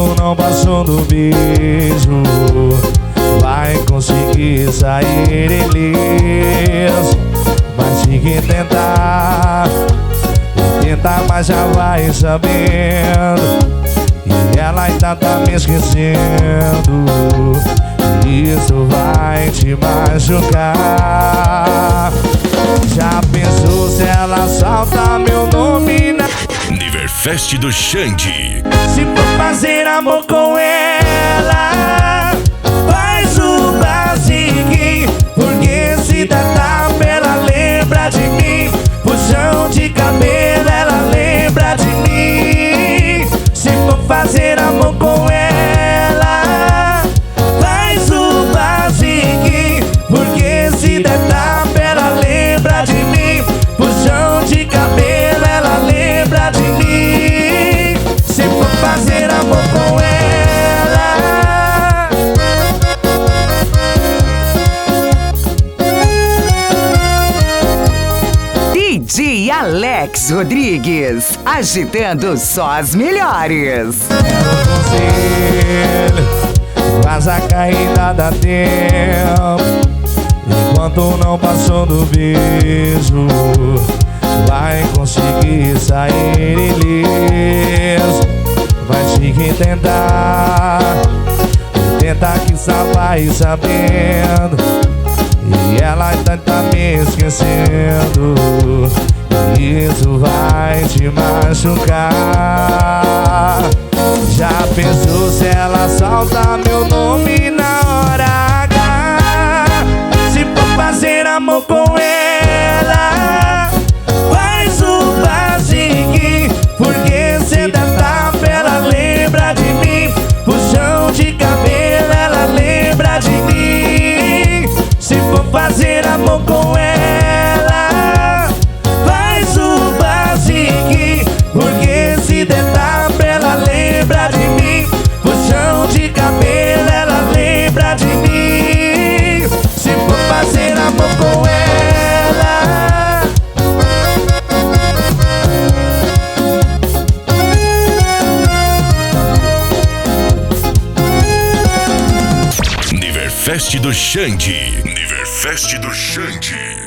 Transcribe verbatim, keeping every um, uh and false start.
Enquanto não passou do beijo, vai conseguir sair ileso. Mas tem que tentar, tentar, mas já vai sabendo. E ela ainda tá me esquecendo. Isso vai te machucar. Já pensou se ela salta meu nome na Niverfest do Xande? Se for fazer amor com ela, faz o basiquinho, porque se der tapa ela lembra de mim. Puxão de cabelo ela lembra de mim. Se for fazer amor com ela, faz o basiquinho, porque se der tapa ela lembra de mim. Puxão de cabelo ela lembra de mim. Se for fazer amor com ela. D J Alex Rodrigues, agitando só as melhores. Quero conselho, faz a caída dá tempo. Enquanto não passou do beijo, vai conseguir sair ileso. Vai ter que tentar, tentar que só vai sabendo. E ela ainda tá me esquecendo. Isso vai te machucar. Já pensou se ela solta meu nome na hora H? Se for fazer amor com ela, faz o basiquinho, porque se der tapa ela lembra de mim. Puxão de cabelo ela lembra de mim. Se for fazer amor com ela, faz o basiquinho, porque se der tapa ela lembra de mim. Puxão de cabelo ela lembra de mim. Se for fazer amor com ela. Niverfest do Xande. Niverfest do Xande.